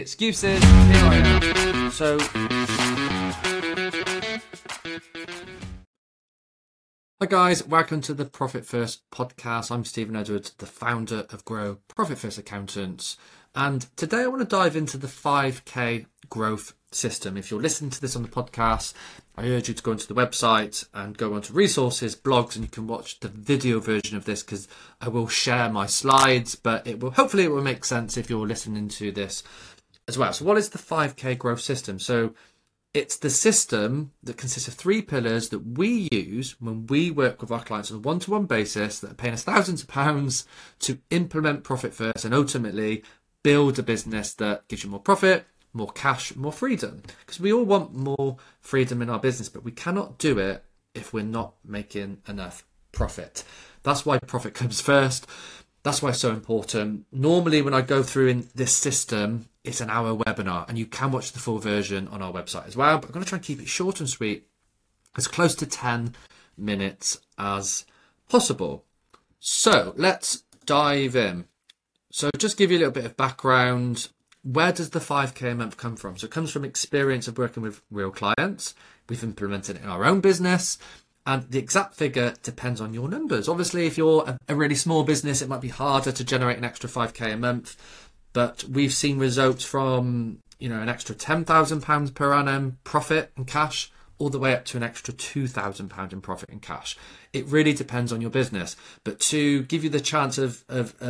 Excuses, here I am. So, hi guys, welcome to the Profit First podcast. I'm Stephen Edwards, the founder of Grow Profit First Accountants. And today I want to dive into the 5K growth system. If you're listening to this on the podcast, I urge you to go onto the website and go onto resources, blogs, and you can watch the video version of this because I will share my slides, but hopefully it will make sense if you're listening to this as well. So what is the 5K growth system? So it's the system that consists of 3 pillars that we use when we work with our clients on a one-to-one basis that are paying us thousands of pounds to implement Profit First and ultimately build a business that gives you more profit, more cash, more freedom. Because we all want more freedom in our business, but we cannot do it if we're not making enough profit. That's why profit comes first. That's why it's so important. Normally, when I go through in this system, it's an hour webinar, and you can watch the full version on our website as well. But I'm going to try and keep it short and sweet, as close to 10 minutes as possible. So let's dive in. So just give you a little bit of background. Where does the 5K a month come from? So it comes from experience of working with real clients. We've implemented it in our own business. And the exact figure depends on your numbers. Obviously, if you're a really small business, it might be harder to generate an extra 5K a month. But we've seen results from, an extra £10,000 per annum profit and cash, all the way up to an extra £2,000 in profit and cash. It really depends on your business. But to give you the chance of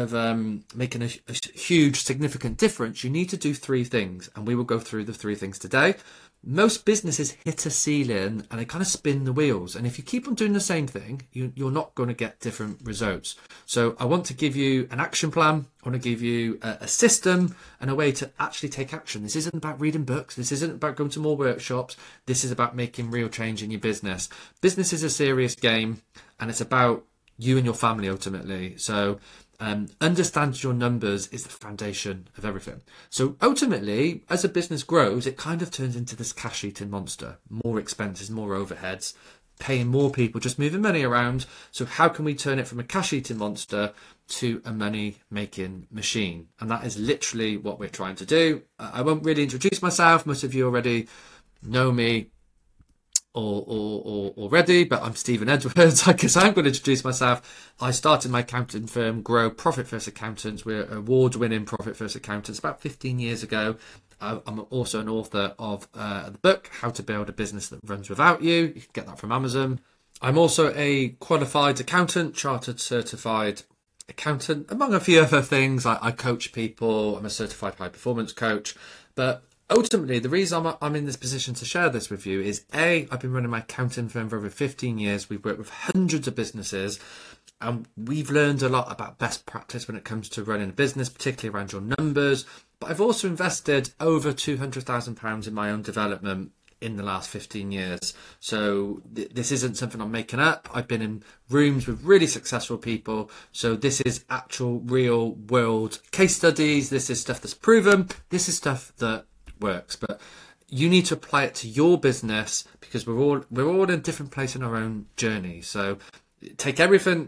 making a huge, significant difference, you need to do 3 things. And we will go through the 3 things today. Most businesses hit a ceiling and they kind of spin the wheels. And if you keep on doing the same thing, you're not going to get different results. So I want to give you an action plan. I want to give you a system and a way to actually take action. This isn't about reading books. This isn't about going to more workshops. This is about making real change in your business. Business is a serious game and it's about you and your family ultimately. So understand your numbers is the foundation of everything. So ultimately, as a business grows, it kind of turns into this cash eating monster. More expenses, more overheads, paying more people, just moving money around. So how can we turn it from a cash eating monster to a money making machine? And that is literally what we're trying to do. I won't really introduce myself. Most of you already know me or already, but I'm Stephen Edwards. I guess I'm going to introduce myself. I started my accounting firm, Grow Profit First Accountants. We're award-winning Profit First Accountants about 15 years ago. I'm also an author of the book, How to Build a Business That Runs Without You. You can get that from Amazon. I'm also a qualified accountant, chartered certified accountant, among a few other things. I coach people. I'm a certified high performance coach. But ultimately, the reason I'm in this position to share this with you is I've been running my accounting firm for over 15 years. We've worked with hundreds of businesses and we've learned a lot about best practice when it comes to running a business, particularly around your numbers. But I've also invested over £200,000 in my own development in the last 15 years. So this isn't something I'm making up. I've been in rooms with really successful people. So this is actual real world case studies. This is stuff that's proven. This is stuff that works, but you need to apply it to your business because we're all in a different place in our own journey. So take everything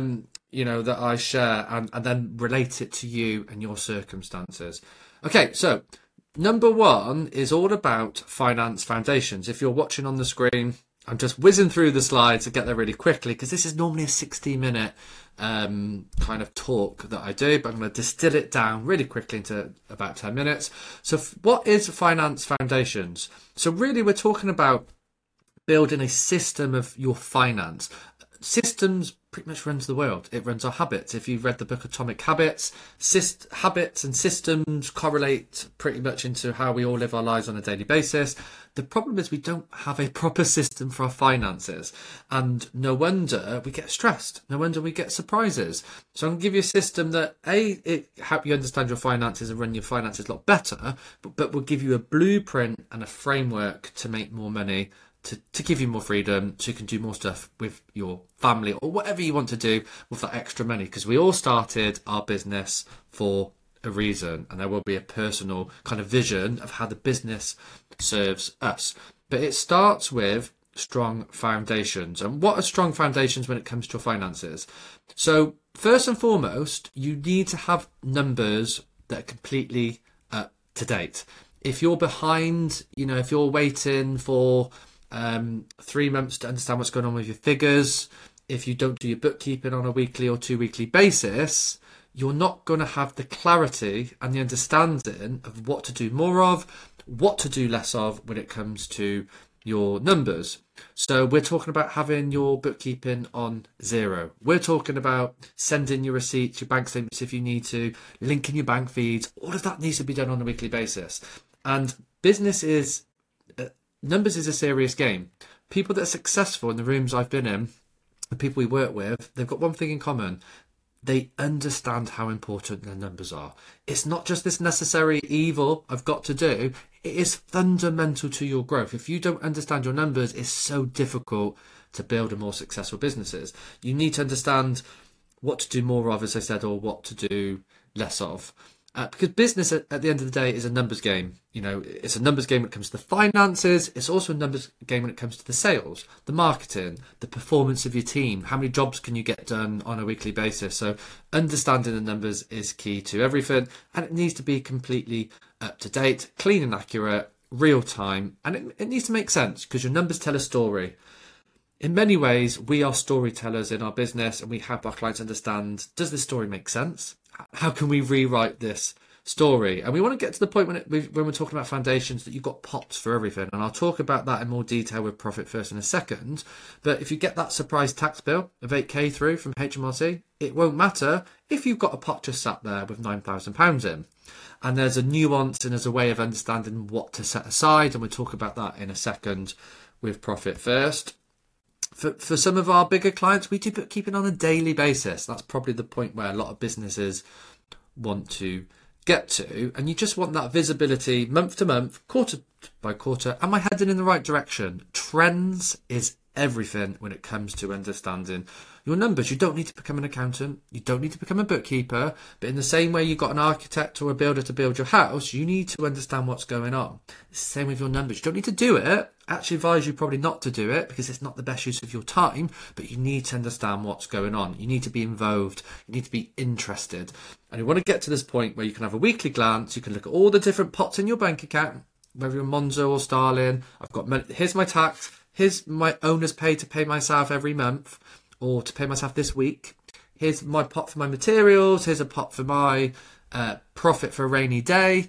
that I share and then relate it to you and your circumstances. Okay, so number 1 is all about finance foundations. If you're watching on the screen, I'm just whizzing through the slides to get there really quickly because this is normally a 60-minute kind of talk that I do, but I'm going to distill it down really quickly into about 10 minutes. So what is finance foundations? So really we're talking about building a system of your finance. Systems pretty much runs the world. It runs our habits. If you've read the book Atomic Habits, habits and systems correlate pretty much into how we all live our lives on a daily basis. The problem is we don't have a proper system for our finances. And no wonder we get stressed. No wonder we get surprises. So I'm going to give you a system that, it help you understand your finances and run your finances a lot better, but will give you a blueprint and a framework to make more money, to give you more freedom, so you can do more stuff with your family or whatever you want to do with that extra money. Because we all started our business for a reason, and there will be a personal kind of vision of how the business serves us. But it starts with strong foundations. And what are strong foundations when it comes to your finances? So first and foremost, you need to have numbers that are completely to date. If you're behind, if you're waiting for 3 months to understand what's going on with your figures, if you don't do your bookkeeping on a weekly or 2-weekly basis, you're not going to have the clarity and the understanding of what to do more of, what to do less of when it comes to your numbers. So we're talking about having your bookkeeping on zero. We're talking about sending your receipts, your bank statements if you need to, linking your bank feeds. All of that needs to be done on a weekly basis. And numbers is a serious game. People that are successful in the rooms I've been in, the people we work with, they've got one thing in common. They understand how important their numbers are. It's not just this necessary evil I've got to do. It is fundamental to your growth. If you don't understand your numbers, it's so difficult to build a more successful businesses. You need to understand what to do more of, as I said, or what to do less of. Because business at the end of the day is a numbers game. It's a numbers game when it comes to the finances. It's also a numbers game when it comes to the sales, the marketing, the performance of your team. How many jobs can you get done on a weekly basis? So understanding the numbers is key to everything, and it needs to be completely up to date, clean and accurate, real time, and it needs to make sense because your numbers tell a story. In many ways, we are storytellers in our business, and we help our clients understand, does this story make sense? How can we rewrite this story? And we want to get to the point when we're talking about foundations that you've got pots for everything. And I'll talk about that in more detail with Profit First in a second. But if you get that surprise tax bill of 8k through from HMRC, it won't matter if you've got a pot just sat there with £9,000 in. And there's a nuance and there's a way of understanding what to set aside. And we'll talk about that in a second with Profit First. For some of our bigger clients, we do bookkeeping on a daily basis. That's probably the point where a lot of businesses want to get to. And you just want that visibility month to month, quarter by quarter. Am I heading in the right direction? Trends is everything when it comes to understanding your numbers. You don't need to become an accountant. You don't need to become a bookkeeper. But in the same way you got an architect or a builder to build your house, you need to understand what's going on. It's the same with your numbers. You don't need to do it. I actually advise you probably not to do it because it's not the best use of your time, but you need to understand what's going on. You need to be involved. You need to be interested. And you want to get to this point where you can have a weekly glance. You can look at all the different pots in your bank account, whether you're Monzo or Starling. Here's my tax. Here's my owner's pay to pay myself every month or to pay myself this week. Here's my pot for my materials. Here's a pot for my profit for a rainy day.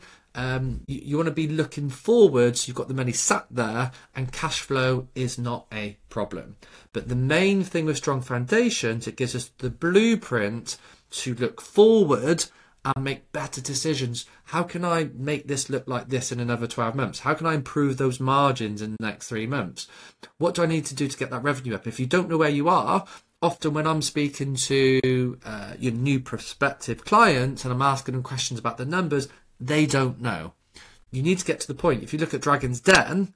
You want to be looking forwards. You've got the money sat there and cash flow is not a problem. But the main thing with strong foundations, it gives us the blueprint to look forward and make better decisions. How can I make this look like this in another 12 months? How can I improve those margins in the next 3 months? What do I need to do to get that revenue up? If you don't know where you are, often when I'm speaking to your new prospective clients and I'm asking them questions about the numbers, they don't know. You need to get to the point. If you look at Dragon's Den,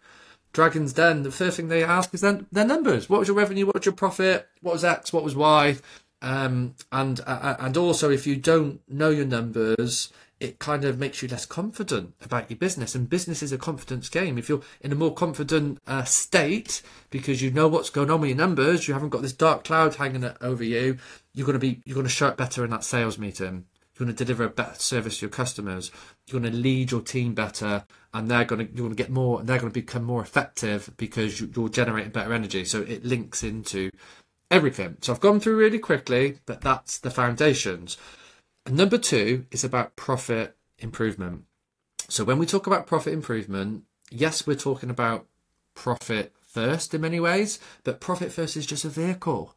the first thing they ask is their numbers. What was your revenue? What was your profit? What was X? What was Y? And also, if you don't know your numbers, it kind of makes you less confident about your business. And business is a confidence game. If you're in a more confident state because you know what's going on with your numbers, you haven't got this dark cloud hanging over you, you're going to show up better in that sales meeting. You're going to deliver a better service to your customers. You're going to lead your team better, and you're going to get more. They're going to become more effective because you're generating better energy. So it links into everything. So I've gone through really quickly, but that's the foundations. And number 2 is about profit improvement. So when we talk about profit improvement, yes, we're talking about profit first in many ways, but profit first is just a vehicle.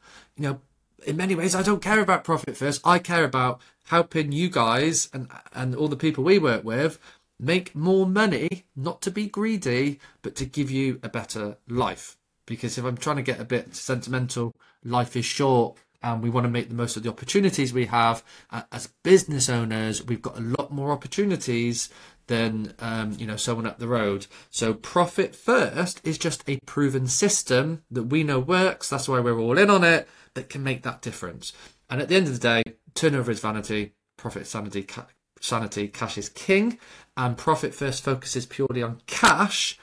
In many ways, I don't care about profit first. I care about helping you guys and all the people we work with make more money, not to be greedy, but to give you a better life. Because if I'm trying to get a bit sentimental, life is short and we want to make the most of the opportunities we have. As business owners, we've got a lot more opportunities than someone up the road. So profit first is just a proven system that we know works. That's why we're all in on it, that can make that difference. And at the end of the day, turnover is vanity, profit is sanity, cash is king, and Profit First focuses purely on cash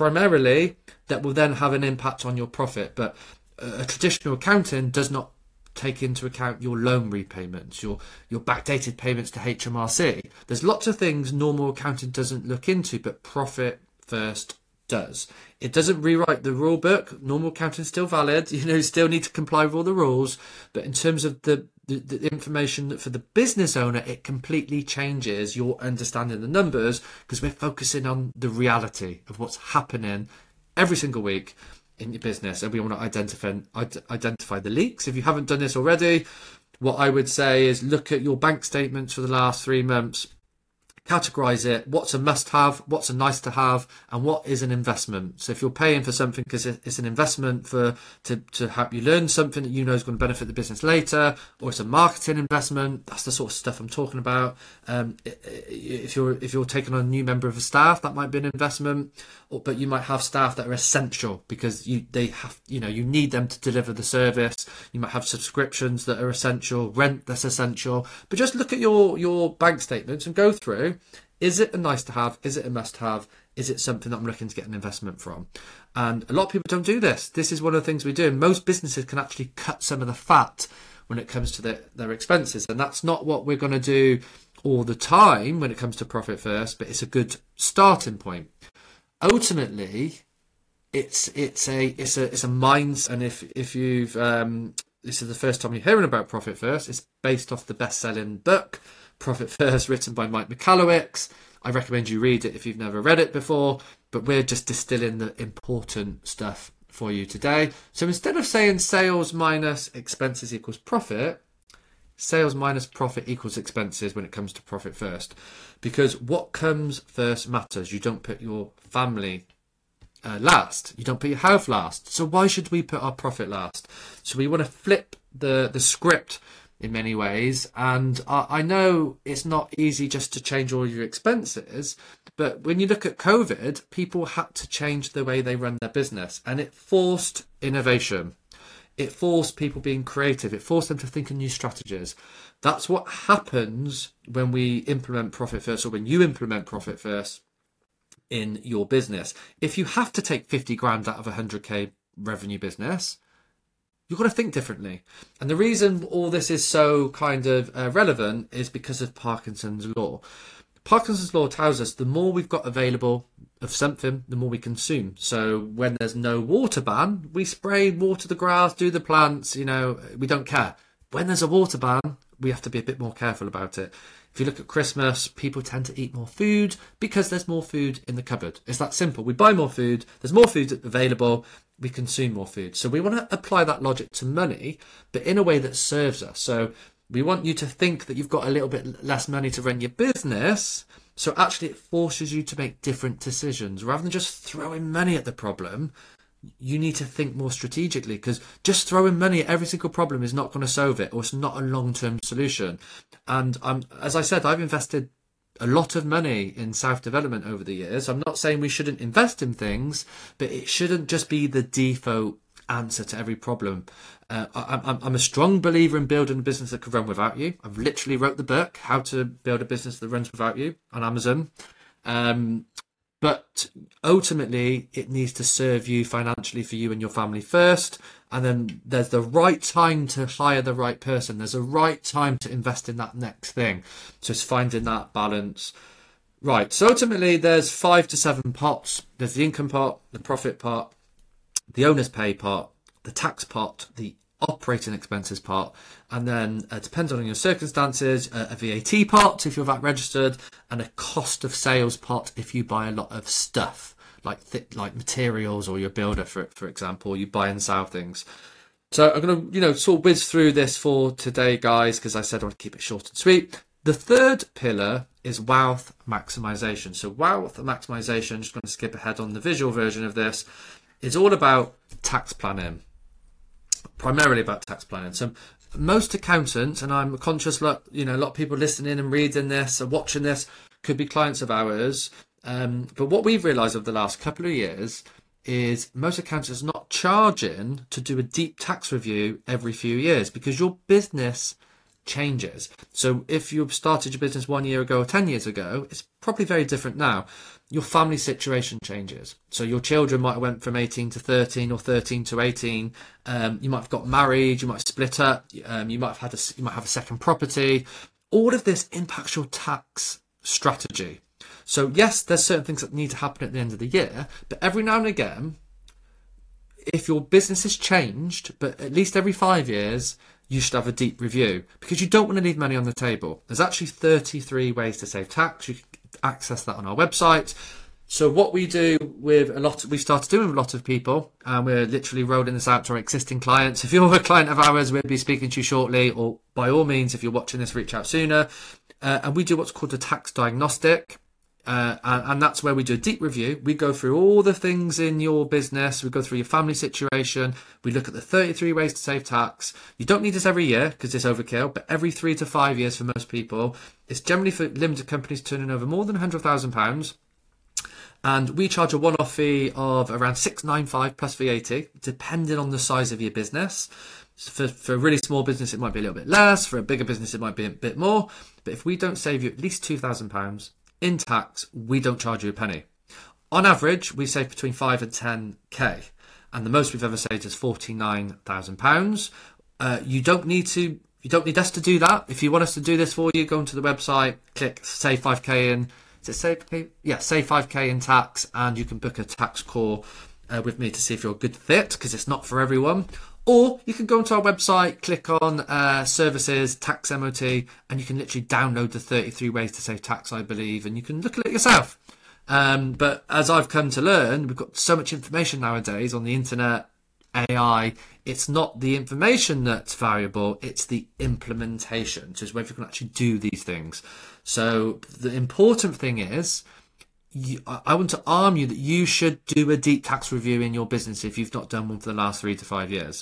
primarily. That will then have an impact on your profit. But a traditional accountant does not take into account your loan repayments, your backdated payments to HMRC. There's lots of things normal accounting doesn't look into, but Profit First does. It doesn't rewrite the rule book. Normal accounting is still valid. Still need to comply with all the rules. But in terms of the information for the business owner, it completely changes your understanding of the numbers, because we're focusing on the reality of what's happening every single week in your business, and we want to identify the leaks. If you haven't done this already, what I would say is look at your bank statements for the last 3 months, categorize it, what's a must-have, what's a nice-to-have, and what is an investment. So if you're paying for something because it's an investment to help you learn something that is going to benefit the business later, or it's a marketing investment, that's the sort of stuff I'm talking about. If you're taking on a new member of the staff, that might be an investment. But you might have staff that are essential because you need them to deliver the service. You might have subscriptions that are essential, rent that's essential. But just look at your bank statements and go through, is it a nice to have? Is it a must have? Is it something that I'm looking to get an investment from? And a lot of people don't do this. This is one of the things we do. And most businesses can actually cut some of the fat when it comes to their expenses. And that's not what we're going to do all the time when it comes to Profit First, but it's a good starting point. Ultimately, it's a mindset, and if you've this is the first time you're hearing about Profit First, it's based off the best-selling book Profit First, written by Mike Michalowicz. I recommend you read it if you've never read it before, but we're just distilling the important stuff for you today. So instead of saying sales minus expenses equals profit, sales minus profit equals expenses when it comes to Profit First, because what comes first matters. You don't put your family last. You don't put your health last. So why should we put our profit last? So we want to flip the script in many ways. And I know it's not easy just to change all your expenses, but when you look at COVID, people had to change the way they run their business, and it forced innovation. It forced people being creative. It forced them to think of new strategies. That's what happens when we implement Profit First, or when you implement Profit First in your business. If you have to take 50 grand out of a 100k revenue business, you've got to think differently. And the reason all this is so kind of relevant is because of Parkinson's law. Parkinson's law tells us the more we've got available of something, the more we consume. So when there's no water ban, we spray, water the grass, do the plants, we don't care. When there's a water ban, we have to be a bit more careful about it. If you look at Christmas, people tend to eat more food because there's more food in the cupboard. It's that simple. We buy more food, there's more food available, we consume more food. So we want to apply that logic to money, but in a way that serves us. So we want you to think that you've got a little bit less money to run your business. So actually it forces you to make different decisions. Rather than just throwing money at the problem, you need to think more strategically, because just throwing money at every single problem is not going to solve it, or it's not a long-term solution. And as I said, I've invested a lot of money in self-development over the years. I'm not saying we shouldn't invest in things, but it shouldn't just be the default answer to every problem. I'm a strong believer in building a business that could run without you. I've literally wrote the book, How to Build a Business That Runs Without You, on Amazon. But ultimately, it needs to serve you financially, for you and your family first. And then there's the right time to hire the right person. There's a right time to invest in that next thing. So it's finding that balance. Right. So ultimately, there's 5 to 7 pots. There's the income pot, the profit pot, the owner's pay pot, the tax pot, the operating expenses part, and then depending on your circumstances, a VAT pot if you're VAT registered, and a cost of sales pot if you buy a lot of stuff like materials, or your builder for example, you buy and sell things. So I'm going to sort of whiz through this for today, guys, because I said I want to keep it short and sweet. The third pillar is wealth maximization. So wealth maximization, just going to skip ahead on the visual version of this, is all about tax planning. Primarily about tax planning. So most accountants, and I'm conscious, a lot of people listening and reading this or watching this could be clients of ours. But what we've realised over the last couple of years is most accountants are not charging to do a deep tax review every few years, because your business changes. So if you started your business 1 year ago or 10 years ago, it's probably very different now. Your family situation changes. So your children might have went from 18 to 13 or 13 to 18. You might have got married, you might have split up, you might have a second property. All of this impacts your tax strategy. So yes, there's certain things that need to happen at the end of the year, but every now and again, if your business has changed, but at least every 5 years, you should have a deep review, because you don't want to leave money on the table. There's actually 33 ways to save tax. You can access that on our website. So what we do with we started doing with a lot of people, and we're literally rolling this out to our existing clients. If you're a client of ours, we'll be speaking to you shortly, or by all means, if you're watching this, reach out sooner. And we do what's called a tax diagnostic. And that's where we do a deep review. We go through all the things in your business. We go through your family situation. We look at the 33 ways to save tax. You don't need this every year because it's overkill, but every 3 to 5 years for most people. It's generally for limited companies turning over more than £100,000. And we charge a one-off fee of around $695 plus VAT, depending on the size of your business. For a really small business, it might be a little bit less. For a bigger business, it might be a bit more. But if we don't save you at least £2,000 in tax, we don't charge you a penny. On average, we save between 5 and 10k, and the most we've ever saved is £49,000. You don't need us to do that. If you want us to do this for you, go onto the website, click save 5k in. Is it save? Yeah, save 5k in tax, and you can book a tax call with me to see if you're a good fit, because it's not for everyone. Or you can go onto our website, click on services, tax MOT, and you can literally download the 33 ways to save tax, I believe, and you can look at it yourself. But as I've come to learn, we've got so much information nowadays on the internet, AI. It's not the information that's valuable, it's the implementation. So it's whether you can actually do these things. So the important thing is, I want to arm you that you should do a deep tax review in your business if you've not done one for the last 3 to 5 years.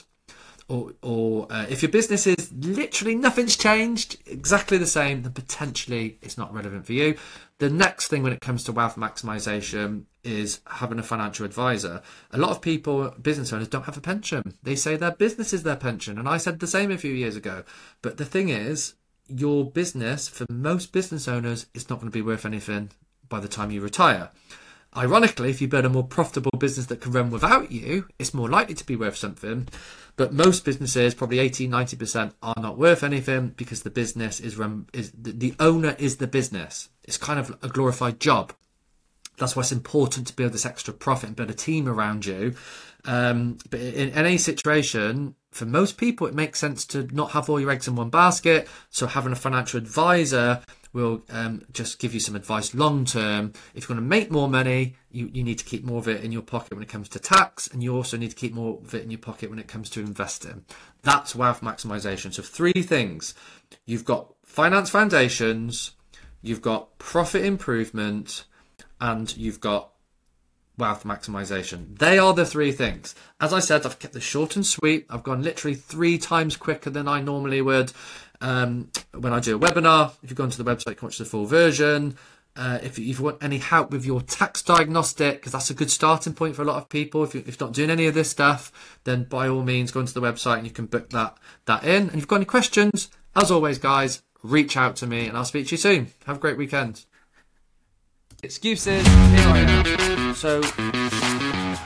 Or if your business is literally nothing's changed, exactly the same, then potentially it's not relevant for you. The next thing when it comes to wealth maximization is having a financial advisor. A lot of people, business owners, don't have a pension. They say their business is their pension. And I said the same a few years ago. But the thing is, your business, for most business owners, is not going to be worth anything by the time you retire. Ironically, if you build a more profitable business that can run without you, it's more likely to be worth something. But most businesses, probably 80-90%, are not worth anything because the business the owner is the business. It's kind of a glorified job. That's why it's important to build this extra profit and build a team around you. But in any situation, for most people, it makes sense to not have all your eggs in one basket. So having a financial advisor will just give you some advice long term. If you want to make more money, you need to keep more of it in your pocket when it comes to tax, and you also need to keep more of it in your pocket when it comes to investing. That's wealth maximization. So 3 things. You've got finance foundations, you've got profit improvement, and you've got wealth maximization. They are the 3 things. As I said, I've kept this short and sweet. I've gone literally 3 times quicker than I normally would. When I do a webinar, if you go onto the website, you can watch the full version. If you want any help with your tax diagnostic, because that's a good starting point for a lot of people. If you're not doing any of this stuff, then by all means, go onto the website and you can book that in. And if you've got any questions, as always, guys, reach out to me and I'll speak to you soon. Have a great weekend. Excuses, here I am. So